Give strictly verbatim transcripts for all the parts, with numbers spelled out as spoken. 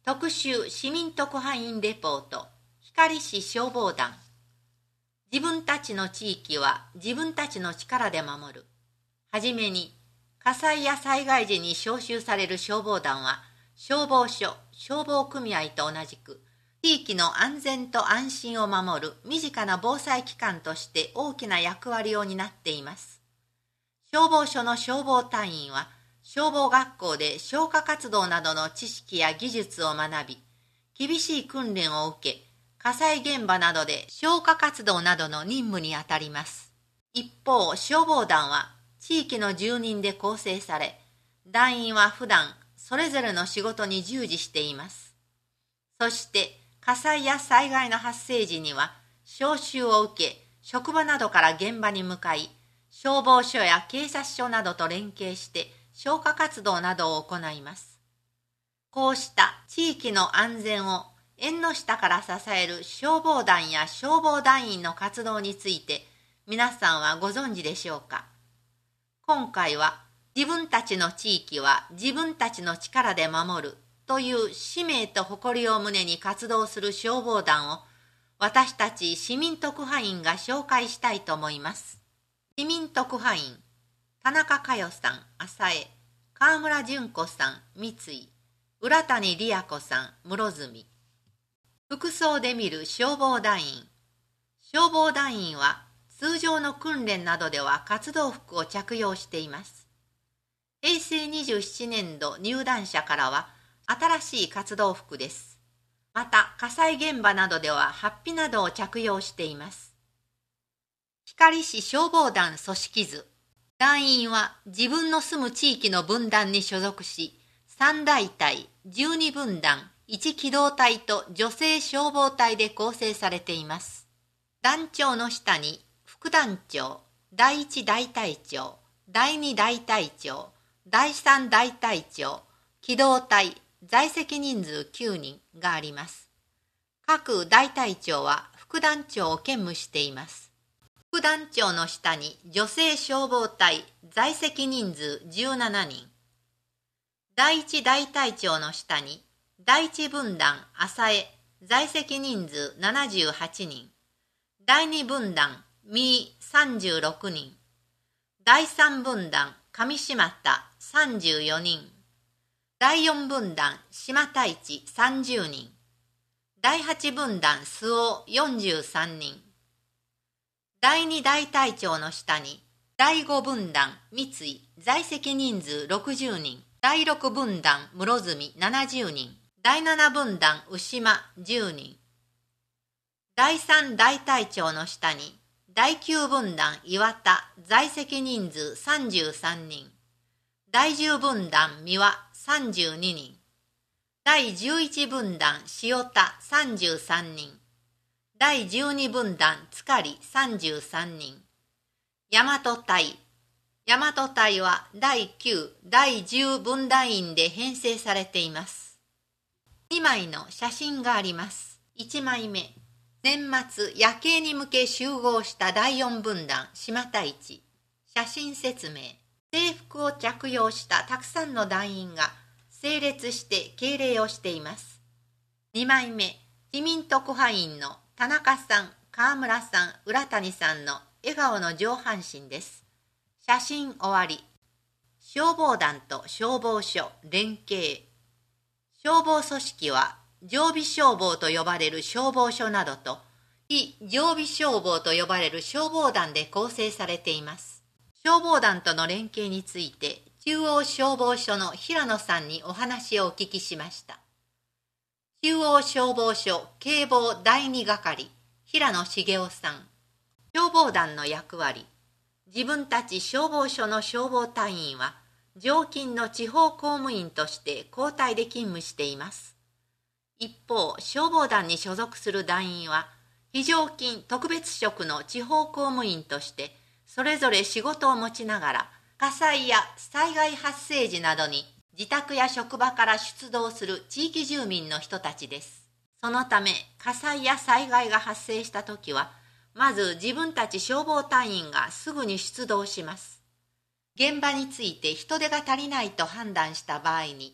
特集市民特派員レポート、光市消防団。自分たちの地域は自分たちの力で守る。はじめに、火災や災害時に招集される消防団は、消防署、消防組合と同じく、地域の安全と安心を守る身近な防災機関として大きな役割を担っています。消防署の消防隊員は、消防学校で消火活動などの知識や技術を学び、厳しい訓練を受け、火災現場などで消火活動などの任務にあたります。一方、消防団は地域の住人で構成され、団員は普段それぞれの仕事に従事しています。そして、火災や災害の発生時には、招集を受け、職場などから現場に向かい、消防署や警察署などと連携して、消火活動などを行います。こうした地域の安全を縁の下から支える消防団や消防団員の活動について皆さんはご存知でしょうか。今回は自分たちの地域は自分たちの力で守るという使命と誇りを胸に活動する消防団を私たち市民特派員が紹介したいと思います。市民特派員田中佳代さん、浅江、川村純子さん、三井、浦谷理也子さん、室住。服装で見る消防団員。消防団員は通常の訓練などでは活動服を着用しています。へいせいにじゅうななねんど入団者からは新しい活動服です。また火災現場などでは法被などを着用しています。光市消防団組織図。団員は自分の住む地域の分団に所属し、さん大隊、じゅうに分団、いち機動隊と女性消防隊で構成されています。団長の下に副団長、だいいち大隊長、だいに大隊長、だいさん大隊長、機動隊、在籍人数きゅうにんがあります。各大隊長は副団長を兼務しています。副団長の下に女性消防隊在籍人数じゅうななにん。だいいち大隊長の下にだいいち分団浅江在籍人数ななじゅうはちにん。だいに分団三井さんじゅうろくにん。だいさん分団上島田さんじゅうよにん。だいよん分団島田市さんじゅうにん。だいはち分団周防よんじゅうさんにん。だいに大隊長の下にだいご分団三井在籍人数ろくじゅうにん。だいろく分団室住ななじゅうにん。だいなな分団牛間じゅうにん。だいさん大隊長の下にだいきゅう分団岩田在籍人数さんじゅうさんにん。だいじゅう分団三輪さんじゅうににん。だいじゅういち分団塩田さんじゅうさんにん。だいじゅうに分団塚里さんじゅうさんにん。大和隊。大和隊はだいきゅう、だいじゅう分団員で編成されています。にまいの写真があります。いちまいめ。年末夜景に向け集合しただいよん分団島田市。写真説明。制服を着用したたくさんの団員が整列して敬礼をしています。にまいめ。市民特派員の田中さん、川村さん、浦谷さんの笑顔の上半身です。写真終わり。消防団と消防署連携。消防組織は常備消防と呼ばれる消防署などと非常備消防と呼ばれる消防団で構成されています。消防団との連携について中央消防署の平野さんにお話をお聞きしました。中央消防署警防だいに係平野茂雄さん。消防団の役割。自分たち消防署の消防隊員は常勤の地方公務員として交代で勤務しています。一方、消防団に所属する団員は非常勤特別職の地方公務員としてそれぞれ仕事を持ちながら火災や災害発生時などに自宅や職場から出動する地域住民の人たちです。そのため火災や災害が発生したときはまず自分たち消防隊員がすぐに出動します。現場について人手が足りないと判断した場合に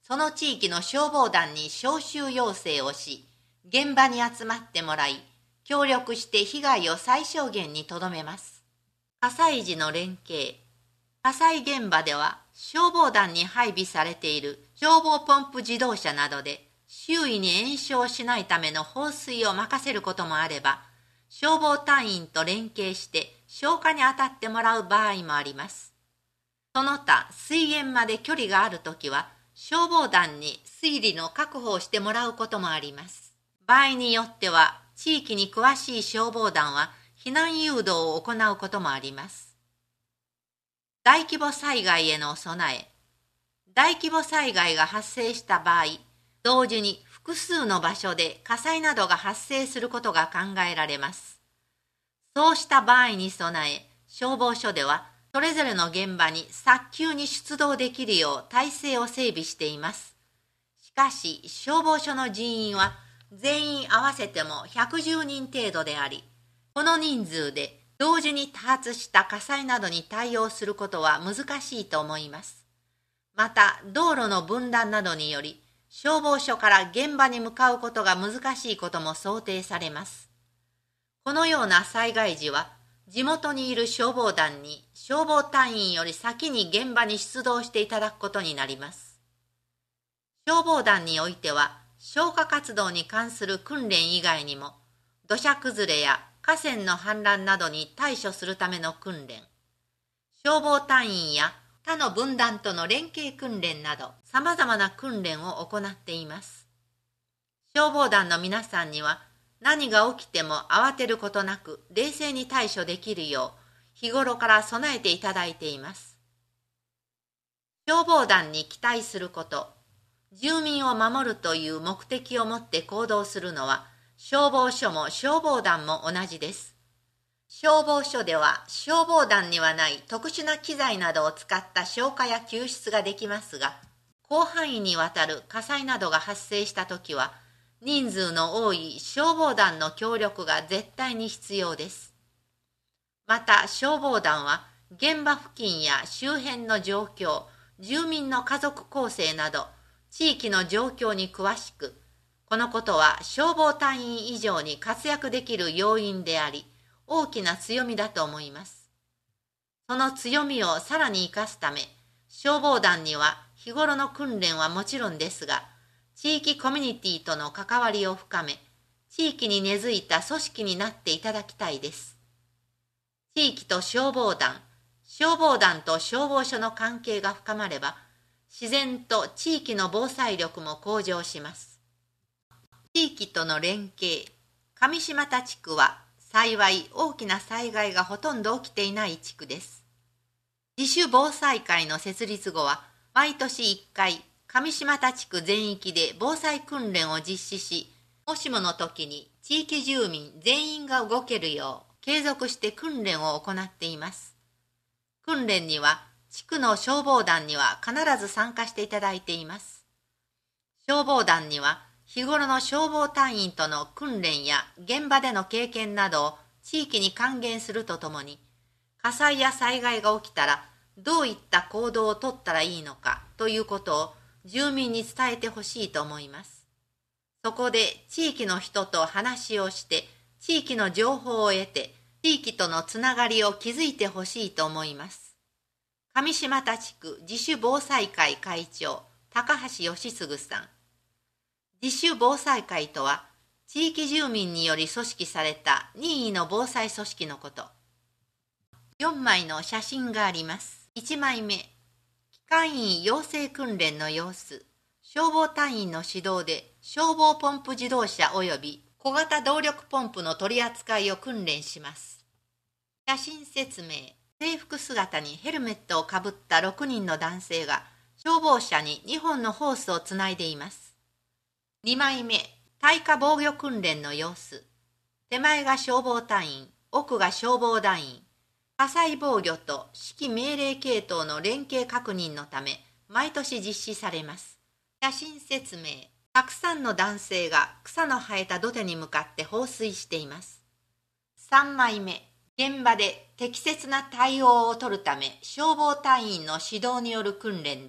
その地域の消防団に招集要請をし、現場に集まってもらい、協力して被害を最小限にとどめます。火災時の連携。火災現場では消防団に配備されている消防ポンプ自動車などで周囲に延焼しないための放水を任せることもあれば、消防隊員と連携して消火に当たってもらう場合もあります。その他、水源まで距離があるときは、消防団に水利の確保をしてもらうこともあります。場合によっては、地域に詳しい消防団は避難誘導を行うこともあります。大規模災害への備え。大規模災害が発生した場合、同時に複数の場所で火災などが発生することが考えられます。そうした場合に備え、消防署ではそれぞれの現場に早急に出動できるよう体制を整備しています。しかし、消防署の人員は全員合わせてもひゃくじゅうにん程度であり、この人数で同時に多発した火災などに対応することは難しいと思います。また、道路の分断などにより、消防署から現場に向かうことが難しいことも想定されます。このような災害時は、地元にいる消防団に消防隊員より先に現場に出動していただくことになります。消防団においては、消火活動に関する訓練以外にも、土砂崩れや河川の氾濫などに対処するための訓練、消防隊員や他の分団との連携訓練など、様々な訓練を行っています。消防団の皆さんには、何が起きても慌てることなく冷静に対処できるよう、日頃から備えていただいています。消防団に期待すること。住民を守るという目的を持って行動するのは、消防署も消防団も同じです。消防署では消防団にはない特殊な機材などを使った消火や救出ができますが、広範囲にわたる火災などが発生したときは、人数の多い消防団の協力が絶対に必要です。また消防団は現場付近や周辺の状況、住民の家族構成など地域の状況に詳しく、このことは消防隊員以上に活躍できる要因であり、大きな強みだと思います。その強みをさらに生かすため、消防団には日頃の訓練はもちろんですが、地域コミュニティとの関わりを深め、地域に根付いた組織になっていただきたいです。地域と消防団、消防団と消防署の関係が深まれば、自然と地域の防災力も向上します。地域との連携。上島田地区は幸い大きな災害がほとんど起きていない地区です。自主防災会の設立後は、毎年いっかい、上島田地区全域で防災訓練を実施し、もしもの時に地域住民全員が動けるよう継続して訓練を行っています。訓練には地区の消防団には必ず参加していただいています。消防団には日頃の消防隊員との訓練や現場での経験などを地域に還元するとともに、火災や災害が起きたらどういった行動をとったらいいのかということを住民に伝えてほしいと思います。そこで地域の人と話をして、地域の情報を得て、地域とのつながりを築いてほしいと思います。上島田地区自主防災会会長、高橋義嗣さん。自主防災会とは、地域住民により組織された任意の防災組織のこと。よんまいの写真があります。いちまいめ。機関員養成訓練の様子。消防隊員の指導で消防ポンプ自動車及び小型動力ポンプの取り扱いを訓練します。写真説明。制服姿にヘルメットをかぶったろくにんの男性が消防車ににほんのホースをつないでいます。にまいめ。耐火防御訓練の様子。手前が消防隊員、奥が消防団員。火災防御と指揮命令系統の連携確認のため、毎年実施されます。写真説明。たくさんの男性が草の生えた土手に向かって放水しています。さんまいめ。現場で適切な対応を取るため、消防隊員の指導による訓練で、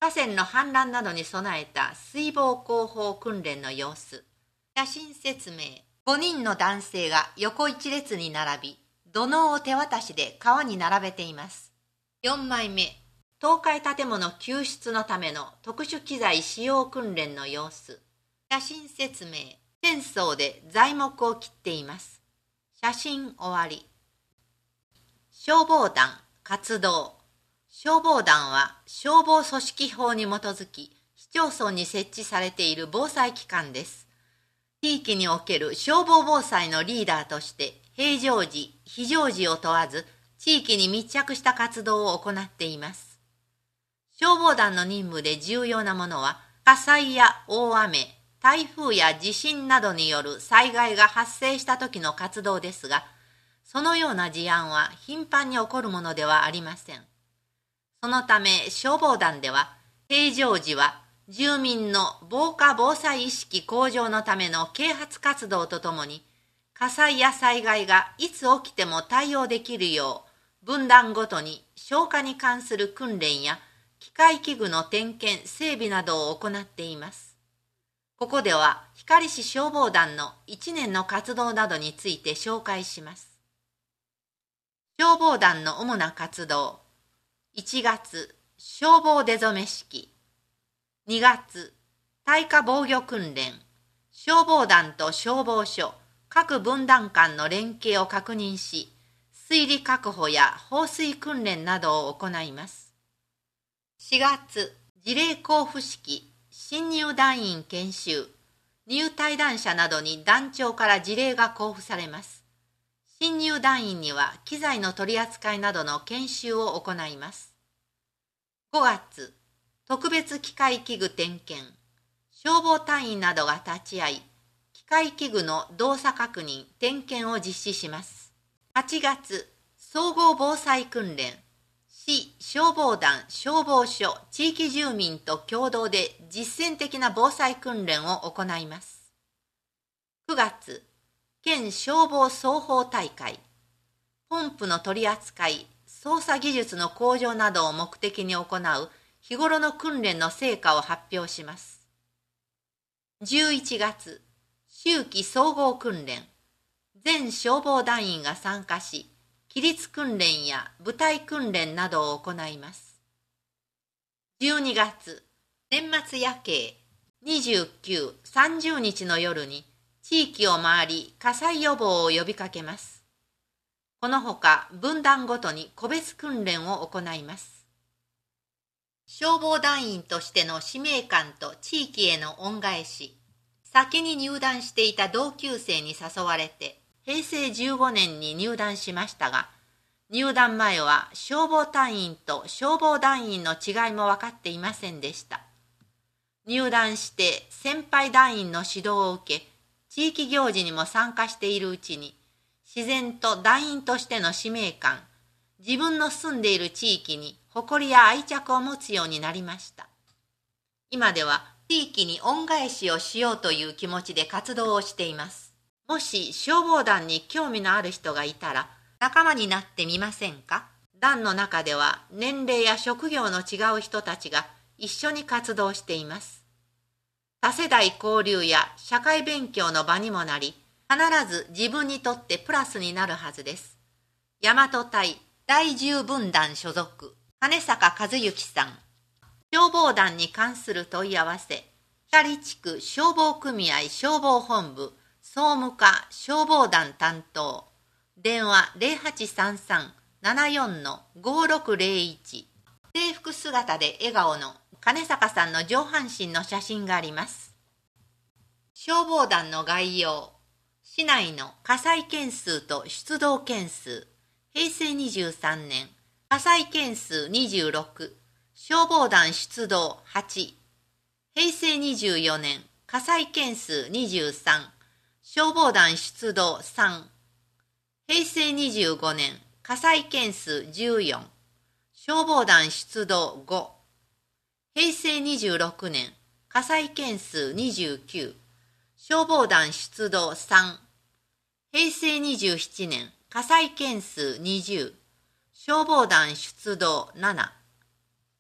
河川の氾濫などに備えた水防工法訓練の様子。写真説明。ごにんの男性が横一列に並び、土のうを手渡しで川に並べています。よんまいめ。倒壊建物救出のための特殊機材使用訓練の様子。写真説明。チェーンソーで材木を切っています。写真終わり。消防団活動。消防団は消防組織法に基づき市町村に設置されている防災機関です。地域における消防防災のリーダーとして平常時、非常時を問わず地域に密着した活動を行っています。消防団の任務で重要なものは火災や大雨、台風や地震などによる災害が発生した時の活動ですが、そのような事案は頻繁に起こるものではありません。そのため消防団では平常時は住民の防火防災意識向上のための啓発活動とともに、火災や災害がいつ起きても対応できるよう、分団ごとに消火に関する訓練や機械器具の点検・整備などを行っています。ここでは光市消防団のいちねんの活動などについて紹介します。消防団の主な活動。いちがつ、消防出初め式。にがつ、耐火防御訓練。消防団と消防署、各分団間の連携を確認し、水利確保や放水訓練などを行います。しがつ、辞令交付式。新入団員研修。入隊団者などに団長から辞令が交付されます。新入団員には機材の取り扱いなどの研修を行います。ごがつ、特別機械器具点検。消防隊員などが立ち会い、機械器具の動作確認・点検を実施します。はちがつ、総合防災訓練。市、消防団、消防署、地域住民と共同で実践的な防災訓練を行います。くがつ、県消防双方大会。ポンプの取り扱い、操作技術の向上などを目的に行う日頃の訓練の成果を発表します。じゅういちがつ、秋季総合訓練。全消防団員が参加し、規律訓練や部隊訓練などを行います。じゅうにがつ、年末夜景。にじゅうく、さんじゅうにちの夜に地域を回り火災予防を呼びかけます。このほか分団ごとに個別訓練を行います。消防団員としての使命感と地域への恩返し。先に入団していた同級生に誘われて、へいせいじゅうごねんに入団しましたが、入団前は消防隊員と消防団員の違いも分かっていませんでした。入団して先輩団員の指導を受け、地域行事にも参加しているうちに、自然と団員としての使命感、自分の住んでいる地域に誇りや愛着を持つようになりました。今では地域に恩返しをしようという気持ちで活動をしています。もし消防団に興味のある人がいたら仲間になってみませんか？団の中では年齢や職業の違う人たちが一緒に活動しています。多世代交流や社会勉強の場にもなり、必ず自分にとってプラスになるはずです。大和隊第じゅう分団所属、金坂和幸さん。消防団に関する問い合わせ、光地区消防組合消防本部、総務課消防団担当。電話 ゼロはちさんさん ななよん ごろくゼロいち。制服姿で笑顔の金坂さんの上半身の写真があります。消防団の概要。市内の火災件数と出動件数。へいせいにじゅうさんねん、火災件数にじゅうろく、消防団出動はち。へいせいにじゅうよねん、火災件数にじゅうさん、消防団出動さん。へいせいにじゅうごねん、火災件数じゅうよん、消防団出動ご。へいせいにじゅうろくねん、火災件数にじゅうきゅう、消防団出動さん。へいせいにじゅうななねん、火災件数にじゅう、消防団出動なな。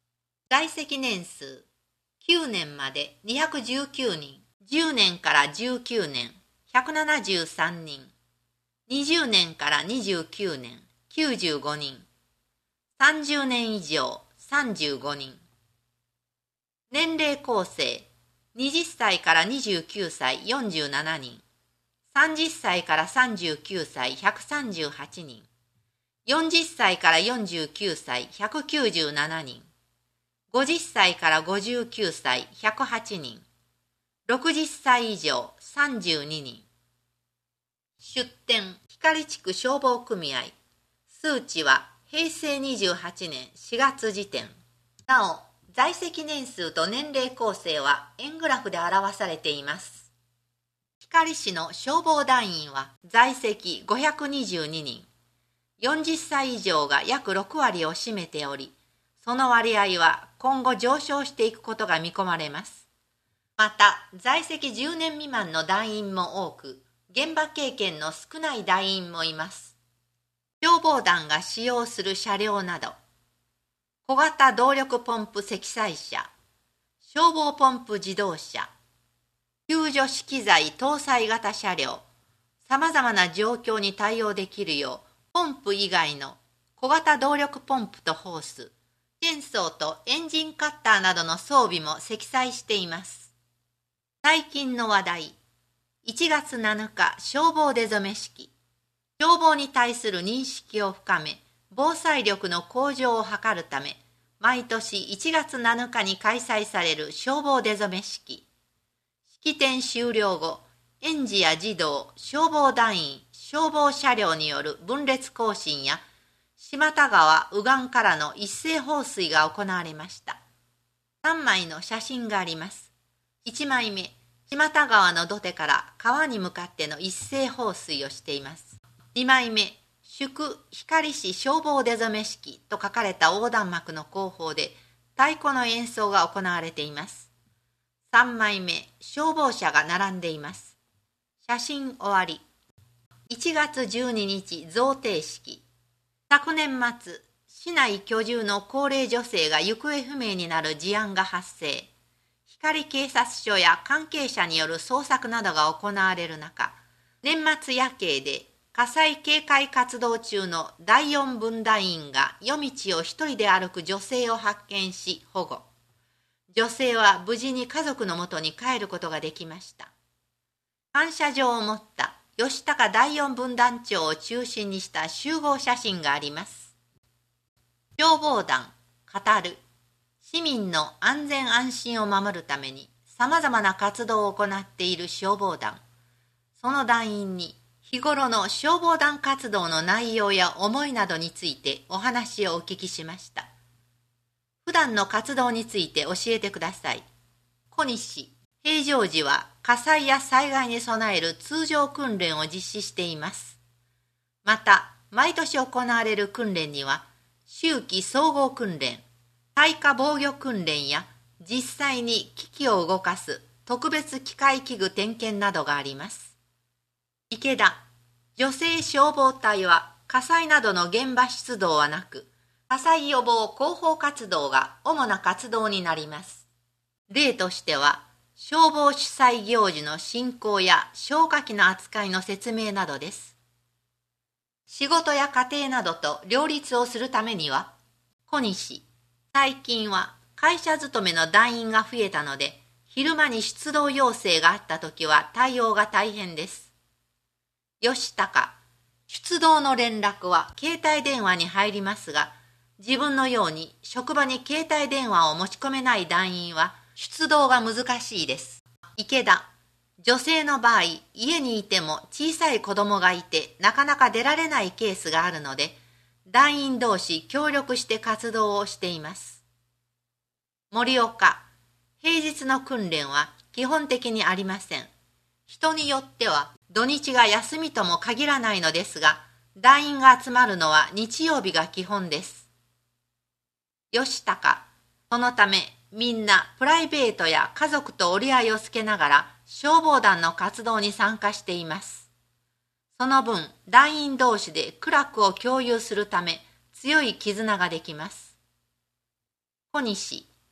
在籍年数きゅうねんまでにひゃくじゅうきゅうにん、じゅうねんからじゅうきゅうねん、ひゃくななじゅうさんにん、にじゅうねんからにじゅうきゅうねん、きゅうじゅうごにん、さんじゅうねん以上さんじゅうごにん。年齢構成、はたちからにじゅうきゅうさいよんじゅうななにん、さんじゅっさいからさんじゅうきゅうさいひゃくさんじゅうはちにん、よんじゅっさいからよんじゅうきゅうさいひゃくきゅうじゅうななにん、ごじゅっさいからごじゅうきゅうさいひゃくはちにん、ろくじゅっさい以上さんじゅうににん。出典、光地区消防組合。数値はへいせいにじゅうはちねんしがつ時点。なお、在籍年数と年齢構成は円グラフで表されています。光市の消防団員は在籍ごひゃくにじゅうににん、よんじゅっさい以上が約ろくわりを占めており、その割合は今後上昇していくことが見込まれます。また、在籍じゅうねん未満の団員も多く、現場経験の少ない団員もいます。消防団が使用する車両など、小型動力ポンプ積載車、消防ポンプ自動車、救助資機材搭載型車両、さまざまな状況に対応できるよう、ポンプ以外の小型動力ポンプとホース、チェーンソーとエンジンカッターなどの装備も積載しています。最近の話題、いちがつなのか消防出初め式。消防に対する認識を深め、防災力の向上を図るため、毎年いちがつなのかに開催される消防出初め式。式典終了後、園児や児童、消防団員、消防車両による分列行進や、島田川右岸からの一斉放水が行われました。さんまいの写真があります。いちまいめ、島田川の土手から川に向かっての一斉放水をしています。にまいめ、祝光市消防出初め式と書かれた横断幕の後方で太鼓の演奏が行われています。さんまいめ、消防車が並んでいます。写真終わり。いちがつじゅうににち贈呈式。昨年末、市内居住の高齢女性が行方不明になる事案が発生。光警察署や関係者による捜索などが行われる中、年末夜景で火災警戒活動中のだいよん分団員が夜道を一人で歩く女性を発見し保護。女性は無事に家族のもとに帰ることができました。感謝状を持った吉高だいよん分団長を中心にした集合写真があります。消防団、語る。市民の安全安心を守るために様々な活動を行っている消防団。その団員に日頃の消防団活動の内容や思いなどについてお話をお聞きしました。普段の活動について教えてください。小西、平常時は火災や災害に備える通常訓練を実施しています。また、毎年行われる訓練には、秋季総合訓練、耐火防御訓練や実際に機器を動かす特別機械器具点検などがあります。池田、女性消防隊は火災などの現場出動はなく、火災予防広報活動が主な活動になります。例としては、消防主催行事の進行や消火器の扱いの説明などです。仕事や家庭などと両立をするためには、小西、最近は会社勤めの団員が増えたので、昼間に出動要請があったときは対応が大変です。吉高、出動の連絡は携帯電話に入りますが、自分のように職場に携帯電話を持ち込めない団員は出動が難しいです。池田、女性の場合、家にいても小さい子供がいてなかなか出られないケースがあるので、団員同士協力して活動をしています。森岡、平日の訓練は基本的にありません。人によっては土日が休みとも限らないのですが、団員が集まるのは日曜日が基本です。吉高、そのためみんなプライベートや家族と折り合いをつけながら消防団の活動に参加しています。その分、団員同士で苦楽を共有するため強い絆ができます。小西、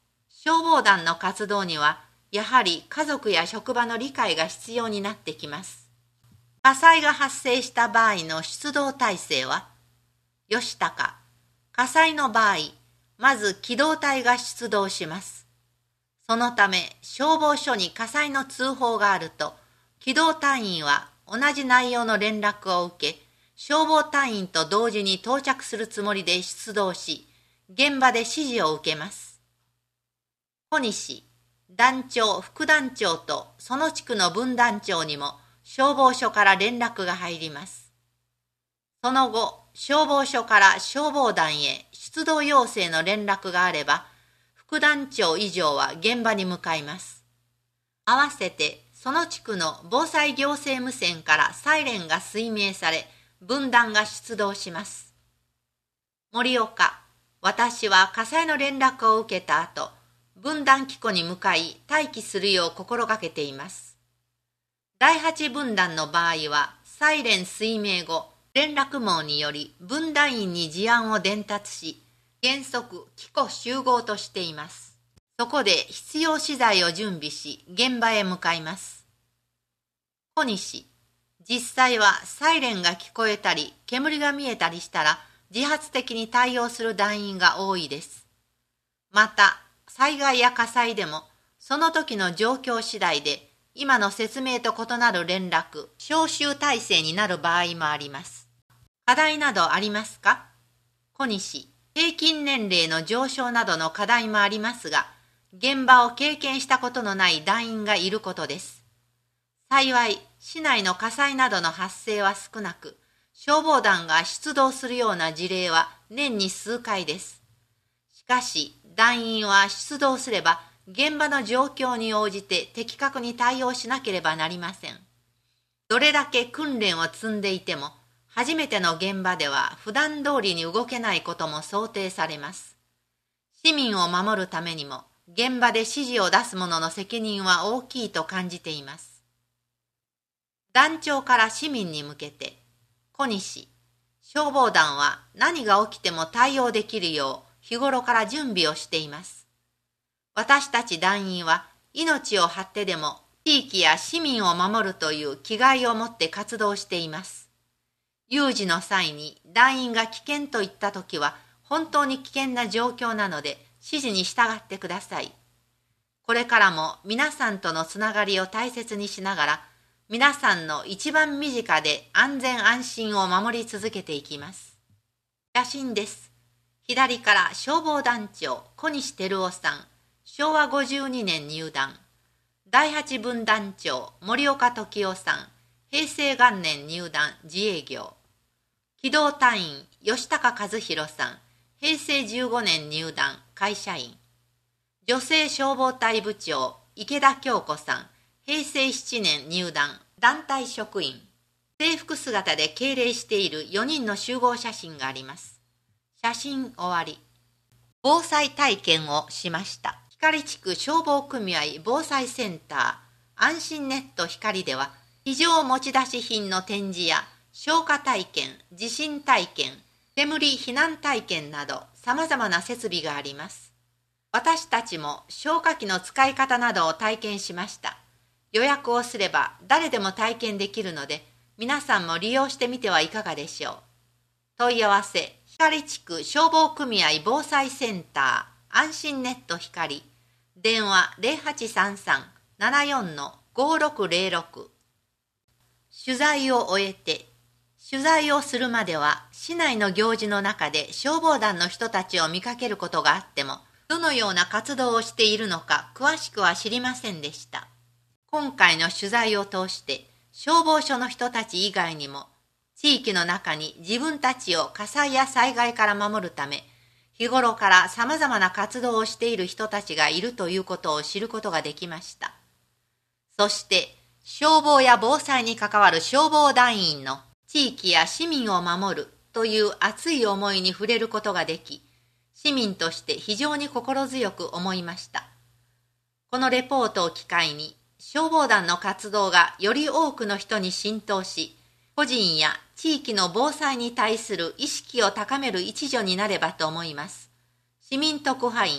消防団の活動には、やはり家族や職場の理解が必要になってきます。火災が発生した場合の出動体制は、吉高、火災の場合、まず機動隊が出動します。そのため、消防署に火災の通報があると、機動隊員は同じ内容の連絡を受け、消防隊員と同時に到着するつもりで出動し、現場で指示を受けます。小西、団長、副団長とその地区の分団長にも消防署から連絡が入ります。その後、消防署から消防団へ出動要請の連絡があれば、副団長以上は現場に向かいます。合わせて、その地区の防災行政無線からサイレンが水鳴され、分団が出動します。森岡、私は火災の連絡を受けた後、分団機構に向かい待機するよう心がけています。だいはち分団の場合は、サイレン水鳴後、連絡網により分団員に事案を伝達し、原則機構集合としています。そこで必要資材を準備し、現場へ向かいます。小西、実際はサイレンが聞こえたり、煙が見えたりしたら、自発的に対応する団員が多いです。また、災害や火災でも、その時の状況次第で、今の説明と異なる連絡、招集体制になる場合もあります。課題などありますか？小西、平均年齢の上昇などの課題もありますが、現場を経験したことのない団員がいることです。幸い、市内の火災などの発生は少なく、消防団が出動するような事例は年に数回です。しかし、団員は出動すれば、現場の状況に応じて的確に対応しなければなりません。どれだけ訓練を積んでいても、初めての現場では普段通りに動けないことも想定されます。市民を守るためにも、現場で指示を出す者の責任は大きいと感じています。団長から市民に向けて、小西、消防団は何が起きても対応できるよう日頃から準備をしています。私たち団員は命を張ってでも地域や市民を守るという気概を持って活動しています。有事の際に団員が危険と言ったときは本当に危険な状況なので指示に従ってください。これからも皆さんとのつながりを大切にしながら皆さんの一番身近で安全安心を守り続けていきます。写真です。左から消防団長小西照夫さん、しょうわごじゅうにねん入団。だいはち分団長森岡時夫さん、平成元年入団自営業。機動隊員吉高和弘さん、平成じゅうごねん入団会社員。女性消防隊部長池田京子さん、平成しちねん入団団体職員。制服姿で敬礼しているよにんの集合写真があります。写真終わり。防災体験をしました。光地区消防組合防災センター安心ネット光では非常持ち出し品の展示や消火体験、地震体験、煙避難体験など様々な設備があります。私たちも消火器の使い方などを体験しました。予約をすれば誰でも体験できるので皆さんも利用してみてはいかがでしょう。問い合わせ光地区消防組合防災センター安心ネット光電話 ゼロはちさんさん ななよん ごろくゼロろく。取材を終えて、取材をするまでは市内の行事の中で消防団の人たちを見かけることがあっても、どのような活動をしているのか詳しくは知りませんでした。今回の取材を通して消防署の人たち以外にも、地域の中に自分たちを火災や災害から守るため、日頃から様々な活動をしている人たちがいるということを知ることができました。そして、消防や防災に関わる消防団員の地域や市民を守るという熱い思いに触れることができ、市民として非常に心強く思いました。このレポートを機会に、消防団の活動がより多くの人に浸透し、個人や地域の防災に対する意識を高める一助になればと思います。市民特派員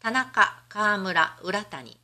田中、川村、浦谷。